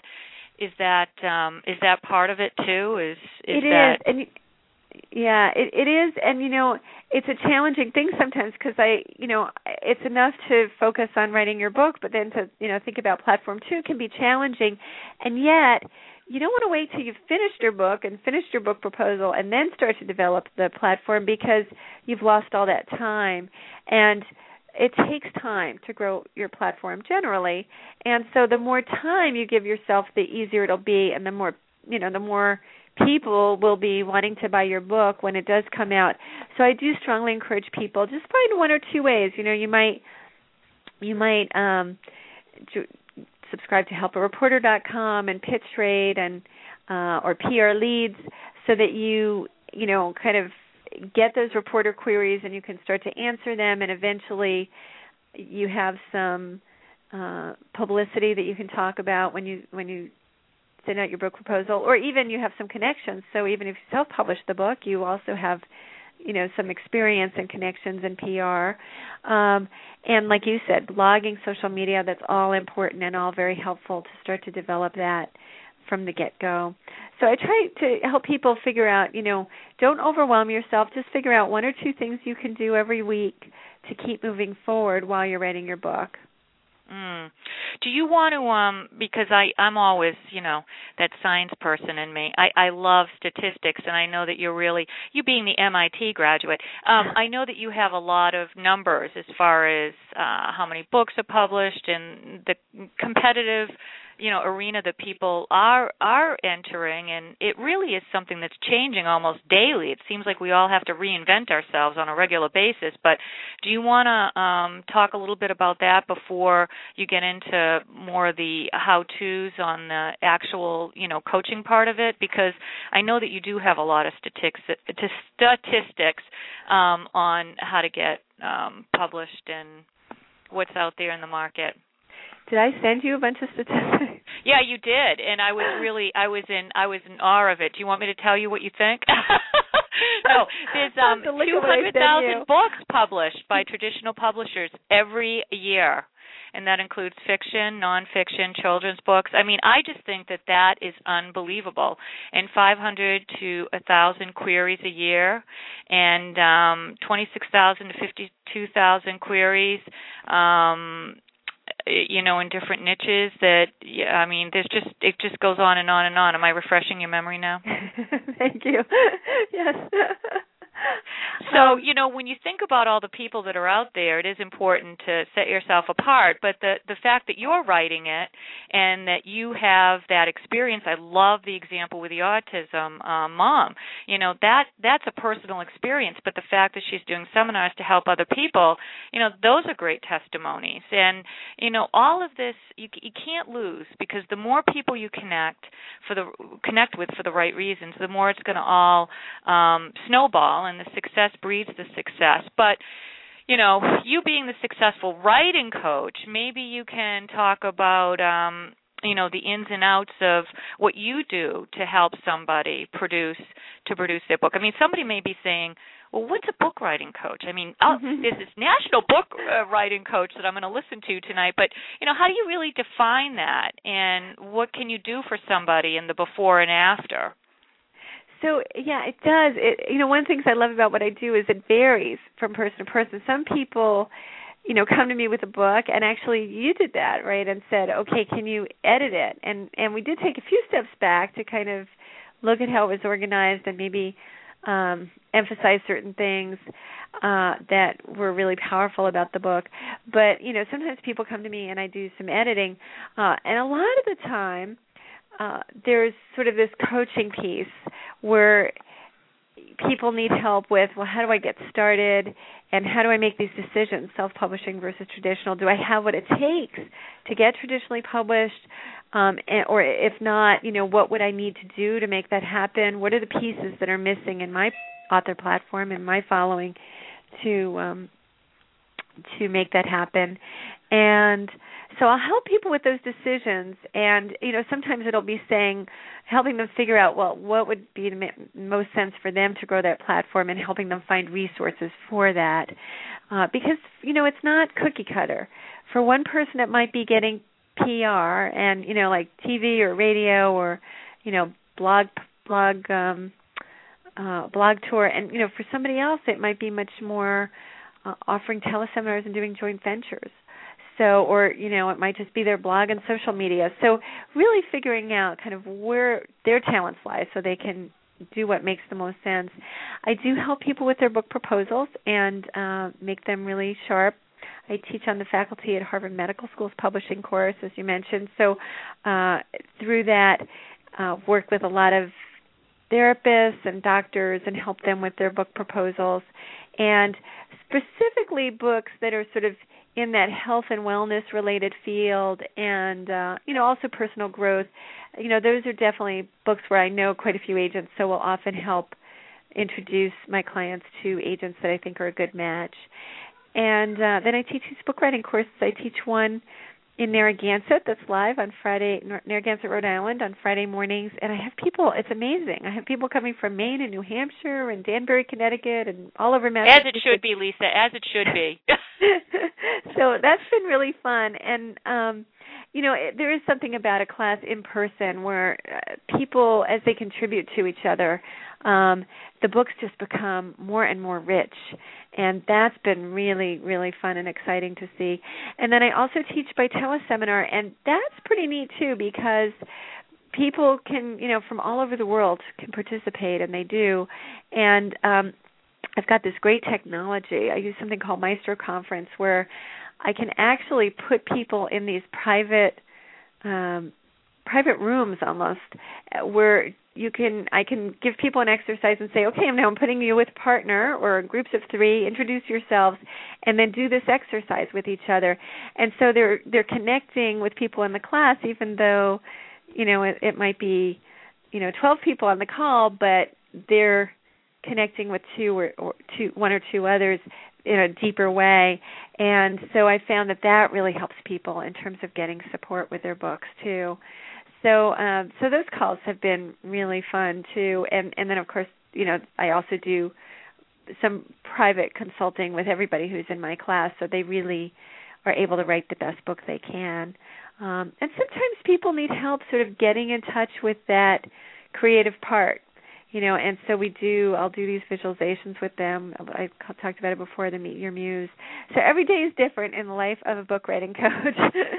Speaker 2: part of it too? It is. And
Speaker 3: yeah, it is, and it's a challenging thing sometimes because it's enough to focus on writing your book, but then to think about platform too can be challenging, and yet you don't want to wait till you've finished your book and finished your book proposal and then start to develop the platform, because you've lost all that time. And it takes time to grow your platform generally, and so the more time you give yourself, the easier it'll be, and the more people will be wanting to buy your book when it does come out. So I do strongly encourage people, just find one or two ways. You might subscribe to helpareporter.com and PitchRate and or PR Leads, so that you kind of get those reporter queries and you can start to answer them, and eventually you have some publicity that you can talk about when you send out your book proposal, or even you have some connections. So even if you self-publish the book, you also have, some experience and connections in PR. And like you said, blogging, social media, that's all important and all very helpful to start to develop that from the get-go. So I try to help people figure out, don't overwhelm yourself. Just figure out 1 or 2 things you can do every week to keep moving forward while you're writing your book.
Speaker 2: Do you want to, because I'm always, that science person in me. I love statistics, and I know that you being the MIT graduate, I know that you have a lot of numbers as far as how many books are published and the competitive arena that people are entering, and it really is something that's changing almost daily. It seems like we all have to reinvent ourselves on a regular basis. But do you want to talk a little bit about that before you get into more of the how-tos on the actual, coaching part of it? Because I know that you do have a lot of statistics on how to get published and what's out there in the market.
Speaker 3: Did I send you a bunch of statistics?
Speaker 2: Yeah, you did, and I was in awe of it. Do you want me to tell you what you think? No, there's 200,000 books published by traditional publishers every year, and that includes fiction, nonfiction, children's books. I mean, I just think that is unbelievable. And 500 to 1,000 queries a year, and 26,000 to 52,000 queries. In different niches it just goes on and on and on. Am I refreshing your memory now?
Speaker 3: Thank you. Yes.
Speaker 2: So, when you think about all the people that are out there, it is important to set yourself apart. But the fact that you're writing it and that you have that experience, I love the example with the autism mom. That's a personal experience. But the fact that she's doing seminars to help other people, those are great testimonies. And, all of this, you can't lose, because the more people you connect with for the right reasons, the more it's going to all snowball, and the success breeds the success. But, you being the successful writing coach, maybe you can talk about, the ins and outs of what you do to help somebody produce their book. I mean, somebody may be saying, well, what's a book writing coach? I mean, there's this national book writing coach that I'm going to listen to tonight, but, how do you really define that, and what can you do for somebody in the before and after?
Speaker 3: So, yeah, it does. One of the things I love about what I do is it varies from person to person. Some people, come to me with a book, and actually you did that, right, and said, okay, can you edit it? And we did take a few steps back to kind of look at how it was organized and maybe emphasize certain things that were really powerful about the book. But, sometimes people come to me and I do some editing, and a lot of the time there's sort of this coaching piece where people need help with, well, how do I get started, and how do I make these decisions, self-publishing versus traditional? Do I have what it takes to get traditionally published? Or if not, what would I need to do to make that happen? What are the pieces that are missing in my author platform and my following to make that happen? And so I'll help people with those decisions, and sometimes it'll be helping them figure out, well, what would be the most sense for them to grow that platform, and helping them find resources for that, because it's not cookie cutter. For one person, it might be getting PR and like TV or radio or blog tour, and for somebody else, it might be much more offering teleseminars and doing joint ventures. So, or, it might just be their blog and social media. So really figuring out kind of where their talents lie so they can do what makes the most sense. I do help people with their book proposals and make them really sharp. I teach on the faculty at Harvard Medical School's publishing course, as you mentioned. So through that, work with a lot of therapists and doctors and help them with their book proposals. And specifically books that are sort of in that health and wellness related field, and also personal growth. Those are definitely books where I know quite a few agents, so will often help introduce my clients to agents that I think are a good match. And then I teach these book writing courses. I teach one in Narragansett that's live on Friday, Narragansett, Rhode Island, on Friday mornings. And I have people, it's amazing. I have people coming from Maine and New Hampshire and Danbury, Connecticut, and all over Massachusetts.
Speaker 2: As it should be, Lisa, as it should be.
Speaker 3: So that's been really fun. And, there is something about a class in person where people, as they contribute to each other, the books just become more and more rich. And that's been really, really fun and exciting to see. And then I also teach by teleseminar, and that's pretty neat, too, because people can, from all over the world can participate, and they do. And I've got this great technology. I use something called Maestro Conference, where I can actually put people in these private rooms almost, where I can give people an exercise and say, okay, I'm putting you with a partner or groups of 3, introduce yourselves, and then do this exercise with each other. And so they're connecting with people in the class, even though, it might be, 12 people on the call, but they're connecting with one or two others in a deeper way. And so I found that really helps people in terms of getting support with their books too. So those calls have been really fun too. And then of course, I also do some private consulting with everybody who's in my class, so they really are able to write the best book they can. And sometimes people need help sort of getting in touch with that creative part. And so I'll do these visualizations with them. I talked about it before, the Meet Your Muse. So every day is different in the life of a book writing coach.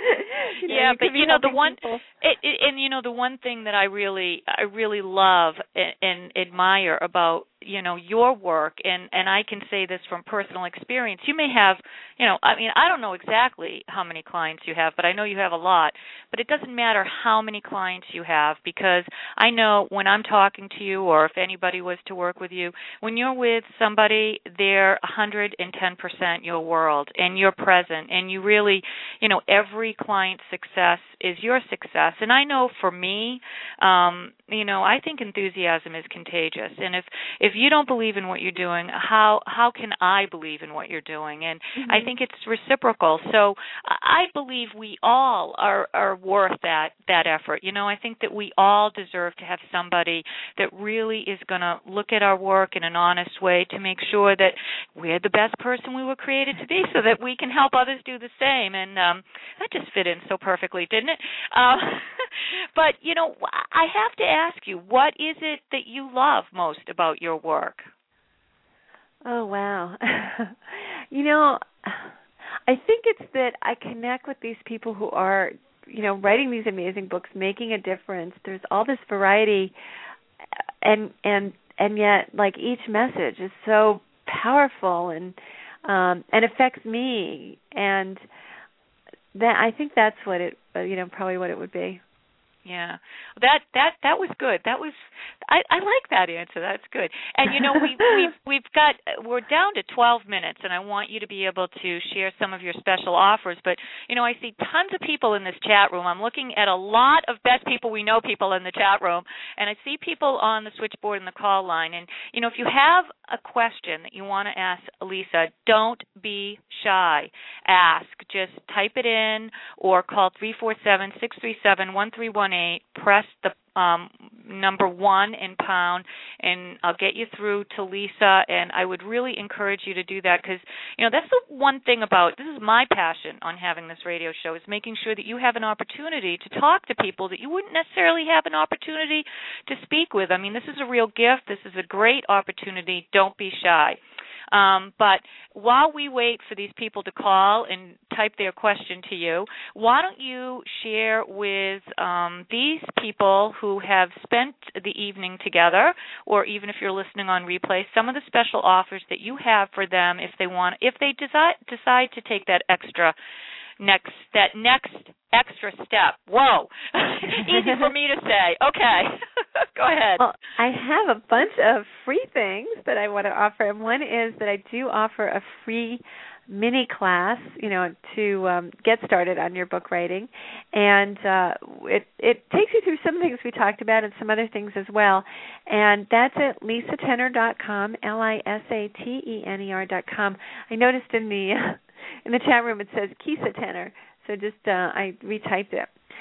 Speaker 2: The one thing that I really love and admire about your work, and I can say this from personal experience. You may have, I don't know exactly how many clients you have, but I know you have a lot. But it doesn't matter how many clients you have, because I know when I'm talking to you, or if anybody was to work with you, when you're with somebody, they're 110% your world, and you're present, and you really, every client's success is your success. And I know for me, I think enthusiasm is contagious. And if you don't believe in what you're doing, how can I believe in what you're doing? And I think it's reciprocal. So I believe we all are worth that effort. I think that we all deserve to have somebody that really is going to look at our work in an honest way to make sure that we're the best person we were created to be, so that we can help others do the same. And that just fit in so perfectly, didn't it? But, I have to ask you, what is it that you love most about your work?
Speaker 3: Oh, wow. I think it's that I connect with these people who are, writing these amazing books, making a difference. There's all this variety, and yet, like, each message is so powerful and affects me. And that, I think that's what it, probably what it would be.
Speaker 2: Yeah, that was good. I like that answer. That's good. And we're down to 12 minutes, and I want you to be able to share some of your special offers. But I see tons of people in this chat room. I'm looking at a lot of Best People We Know people in the chat room, and I see people on the switchboard and the call line. And if you have a question that you want to ask Lisa, don't be shy. Ask. Just type it in or call 347-637-1318. Press the number 1 in pound, and I'll get you through to Lisa. And I would really encourage you to do that, because that's the one thing about this is my passion on having this radio show, is making sure that you have an opportunity to talk to people that you wouldn't necessarily have an opportunity to speak with. I mean, this is a real gift. This is a great opportunity. Don't be shy. But while we wait for these people to call and type their question to you, why don't you share with these people who have spent the evening together, or even if you're listening on replay, some of the special offers that you have for them if they decide to take that next extra step. Whoa. Easy for me to say. Okay. Go ahead.
Speaker 3: Well, I have a bunch of free things that I want to offer. And one is that I do offer a free mini class, to get started on your book writing. And it takes you through some things we talked about and some other things as well. And that's at lisatenner.com, lisatener.com. I noticed in the chat room it says Kisa Tenner, so just I retyped it.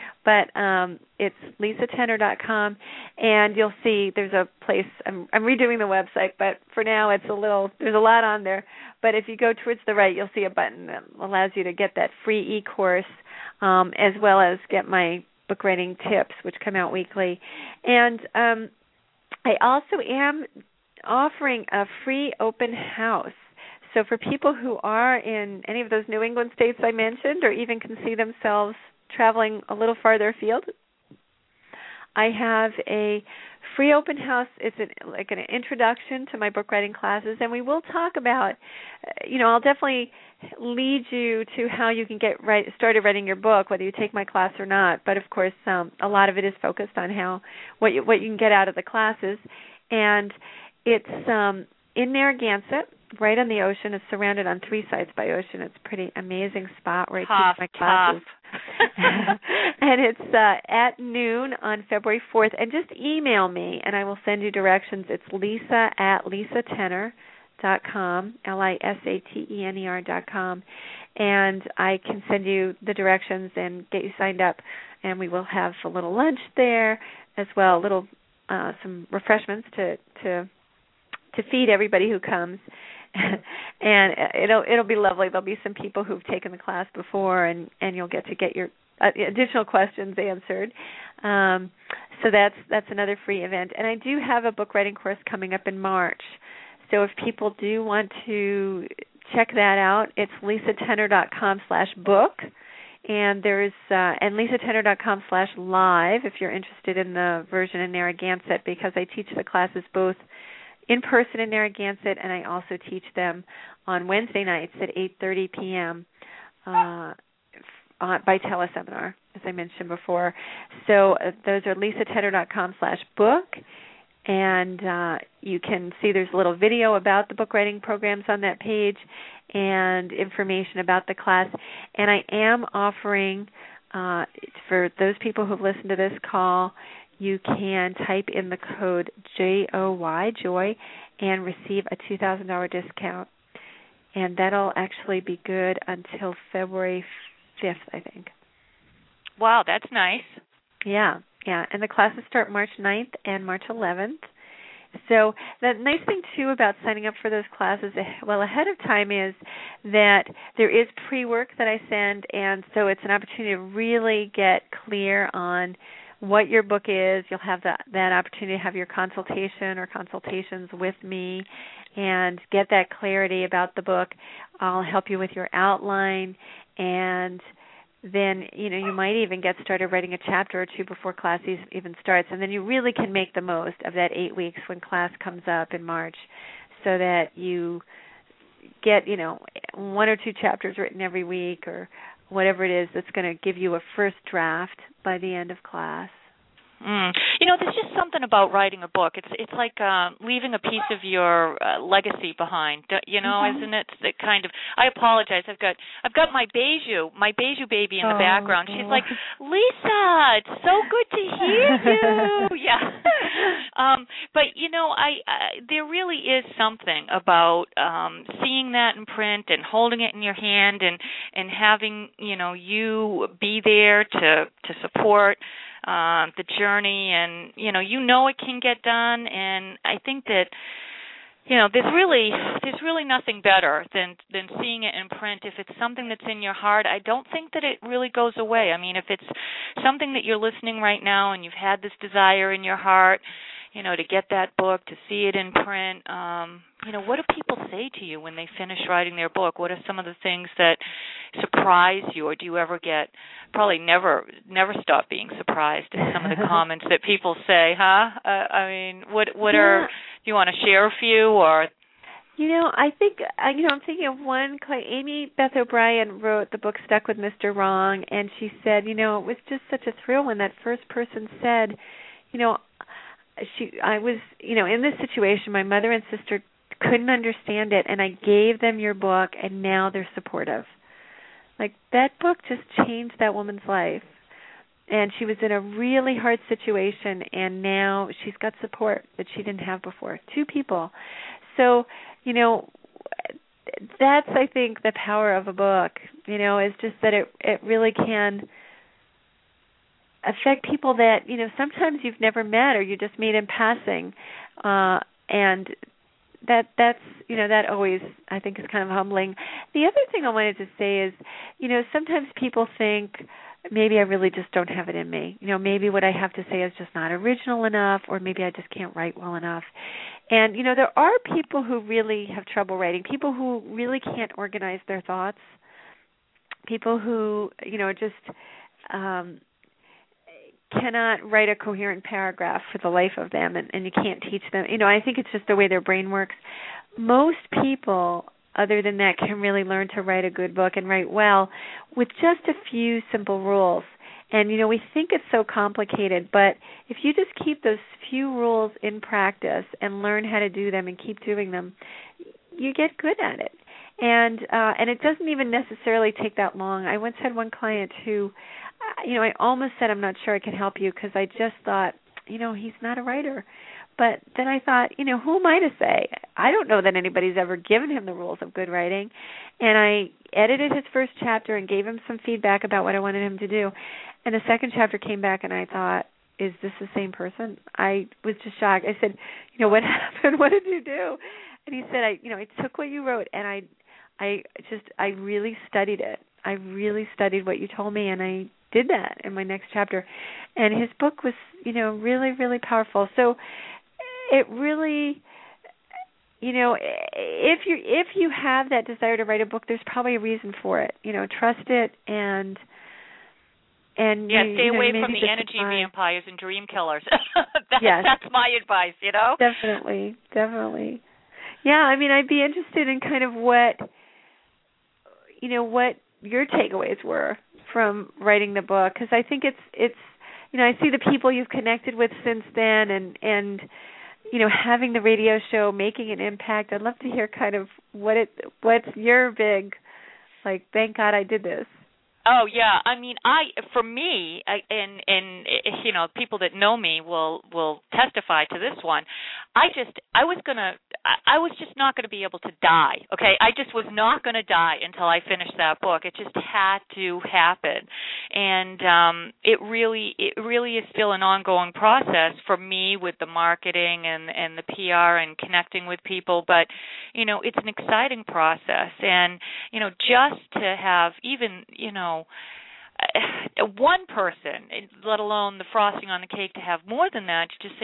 Speaker 3: but it's lisatenner.com, and you'll see there's a place. I'm redoing the website, but for now there's a lot on there. But if you go towards the right, you'll see a button that allows you to get that free e-course, as well as get my book writing tips, which come out weekly. And I also am offering a free open house. So for people who are in any of those New England states I mentioned, or even can see themselves traveling a little farther afield, I have a free open house. It's like an introduction to my book writing classes, and we will talk about, I'll definitely lead you to how you can get started writing your book, whether you take my class or not. But of course, a lot of it is focused on what you can get out of the classes, and it's in Narragansett, right on the ocean. It's surrounded on 3 sides by ocean. It's a pretty amazing spot where I teach my classes. And it's at noon on February 4th. And just email me, and I will send you directions. It's lisa@lisatenner.com, lisatenner.com. And I can send you the directions and get you signed up. And we will have a little lunch there as well, some refreshments to feed everybody who comes. And it'll be lovely. There'll be some people who've taken the class before, and you'll get your additional questions answered. So that's another free event. And I do have a book writing course coming up in March. So if people do want to check that out, it's lisatenner.com/book. And there's and lisatenner.com/live if you're interested in the version in Narragansett, because I teach the classes both in person in Narragansett, and I also teach them on Wednesday nights at 8:30 p.m. By teleseminar, as I mentioned before. So those are lisatenner.com/book, and you can see there's a little video about the book writing programs on that page and information about the class. And I am offering, for those people who've listened to this call, you can type in the code JOY, and receive a $2,000 discount. And that'll actually be good until February 5th, I think.
Speaker 2: Wow, that's nice.
Speaker 3: Yeah. And the classes start March 9th and March 11th. So the nice thing, too, about signing up for those classes ahead of time is that there is pre-work that I send, and so it's an opportunity to really get clear on what your book is. You'll have that opportunity to have your consultation or consultations with me and get that clarity about the book. I'll help you with your outline, and then you might even get started writing a chapter or two before class even starts, and then you really can make the most of that 8 weeks when class comes up in March, so that you get 1 or 2 chapters written every week, or whatever it is that's going to give you a first draft by the end of class.
Speaker 2: There's just something about writing a book. It's like leaving a piece of your legacy behind. Isn't it? It kind of. I apologize. I've got my Beiju baby in the background. She's like, Lisa, it's so good to hear you. Yeah. But there really is something about seeing that in print and holding it in your hand and having you be there to support the journey, and it can get done. And I think that there's really nothing better than seeing it in print. If it's something that's in your heart, I don't think that it really goes away. I mean, if it's something that you're listening right now and you've had this desire in your heart, to get that book, to see it in print, what do people say to you when they finish writing their book? What are some of the things that surprise you, or do you ever probably never stop being surprised at some of the comments that people say, huh? What are, do you want to share a few, or?
Speaker 3: I think, I'm thinking of one. Amy Beth O'Brien wrote the book Stuck with Mr. Wrong, and she said, it was just such a thrill when that first person said, I was, in this situation, my mother and sister couldn't understand it, and I gave them your book, and now they're supportive. Like, that book just changed that woman's life. And she was in a really hard situation, and now she's got support that she didn't have before. 2 people. So, that's, I think, the power of a book, is just that it really can affect people that, sometimes you've never met or you just meet in passing. And that's, that always, I think, is kind of humbling. The other thing I wanted to say is, sometimes people think maybe I really just don't have it in me. Maybe what I have to say is just not original enough, or maybe I just can't write well enough. And, there are people who really have trouble writing, people who really can't organize their thoughts, people who, just cannot write a coherent paragraph for the life of them, and you can't teach them. I think it's just the way their brain works. Most people, other than that, can really learn to write a good book and write well with just a few simple rules. And, we think it's so complicated, but if you just keep those few rules in practice and learn how to do them and keep doing them, you get good at it. And it doesn't even necessarily take that long. I once had one client who, I almost said, I'm not sure I can help you, because I just thought, he's not a writer. But then I thought, who am I to say? I don't know that anybody's ever given him the rules of good writing. And I edited his first chapter and gave him some feedback about what I wanted him to do. And the second chapter came back, and I thought, is this the same person? I was just shocked. I said, what happened? What did you do? And he said, I took what you wrote, and I really studied it. I really studied what you told me, and I did that in my next chapter. And his book was, really, really powerful. So it really, if you have that desire to write a book, there's probably a reason for it. Trust it and
Speaker 2: stay away from the energy vampires and dream killers. That's my advice.
Speaker 3: Definitely. Yeah, I'd be interested in kind of what your takeaways were from writing the book, because I think it's I see the people you've connected with since then, and having the radio show, making an impact. I'd love to hear kind of what's your big, thank God I did this.
Speaker 2: Oh yeah, for me, people that know me will testify to this one. I was just not going to be able to die. Okay, I just was not going to die until I finished that book. It just had to happen, and it really is still an ongoing process for me with the marketing and the PR and connecting with people. But it's an exciting process, and just to have even one person, let alone the frosting on the cake, to have more than that, to just say,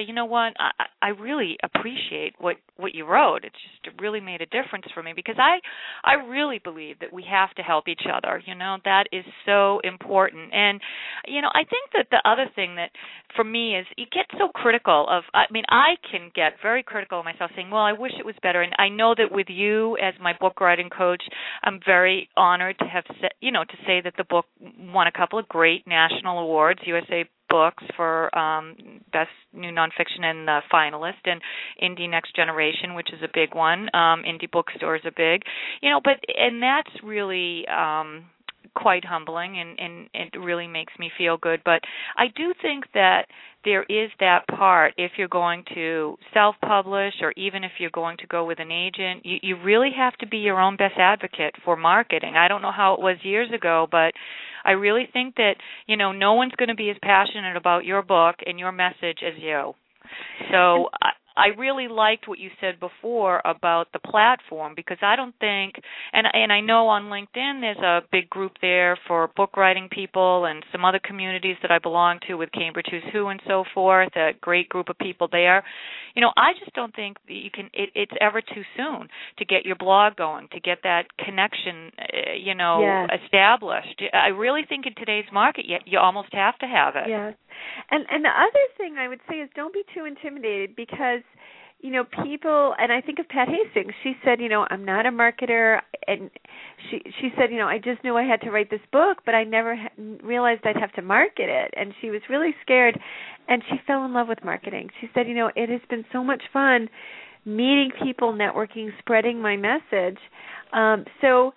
Speaker 2: I really appreciate what you wrote. It really made a difference for me, because I really believe that we have to help each other. That is so important. And, I think that the other thing that for me is you get so critical of, I can get very critical of myself, saying, well, I wish it was better. And I know that with you as my book writing coach, I'm very honored to have, to say that the book won a couple of great national awards, USA Books for Best New Nonfiction and the finalist, and Indie Next Generation, which is a big one. Indie bookstores are big, and that's really quite humbling, and it really makes me feel good. But I do think that there is that part, if you're going to self-publish, or even if you're going to go with an agent, you really have to be your own best advocate for marketing. I don't know how it was years ago, but I really think that, no one's going to be as passionate about your book and your message as you. So I really liked what you said before about the platform, because I don't think, and I know on LinkedIn there's a big group there for book writing people, and some other communities that I belong to with Cambridge Who's Who and so forth, a great group of people there. I just don't think that you can, it's ever too soon to get your blog going, to get that connection, established. I really think in today's market, you almost have to have it.
Speaker 3: Yes. And the other thing I would say is don't be too intimidated, because people, and I think of Pat Hastings, she said, I'm not a marketer, and she said, I just knew I had to write this book, but I never realized I'd have to market it, and she was really scared, and she fell in love with marketing. She said, it has been so much fun meeting people, networking, spreading my message. So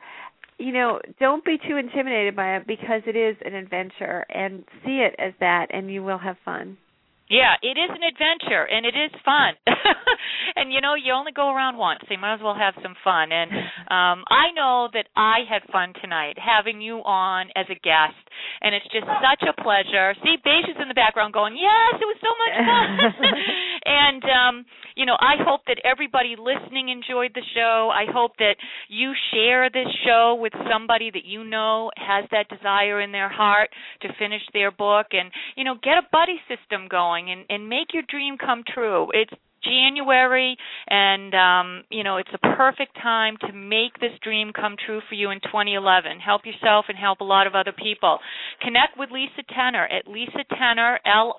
Speaker 3: don't be too intimidated by it, because it is an adventure, and see it as that, and you will have fun.
Speaker 2: Yeah, it is an adventure, and it is fun. And, you only go around once, so you might as well have some fun. And I know that I had fun tonight having you on as a guest, and it's just such a pleasure. See, Beija's in the background going, yes, it was so much fun. And, I hope that everybody listening enjoyed the show. I hope that you share this show with somebody that you know has that desire in their heart to finish their book, and, get a buddy system going and make your dream come true. It's January, and it's a perfect time to make this dream come true for you in 2011. Help yourself and help a lot of other people. Connect with Lisa Tenner at Lisa Tenner,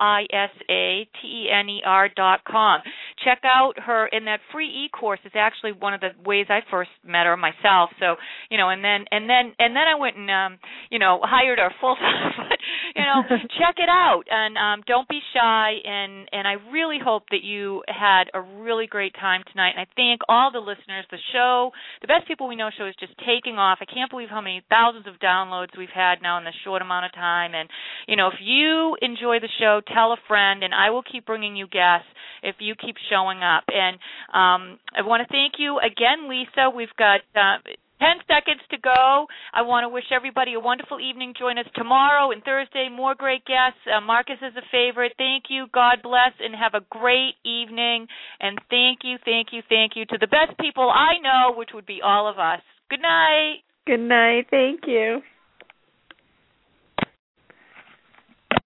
Speaker 2: LisaTenner.com. Check out her in that free e-course. It's actually one of the ways I first met her myself. So, and then I went and hired her full time. But check it out, and don't be shy. And I really hope that you had a really great time tonight, and I thank all the listeners. The show, the Best People We Know show, is just taking off. I can't believe how many thousands of downloads we've had now in this short amount of time. And, if you enjoy the show, tell a friend, and I will keep bringing you guests if you keep showing up. And I want to thank you again, Lisa. We've got 10 seconds to go. I want to wish everybody a wonderful evening. Join us tomorrow and Thursday. More great guests. Marcus is a favorite. Thank you. God bless, and have a great evening. And thank you to the best people I know, which would be all of us. Good night.
Speaker 3: Good night. Thank you.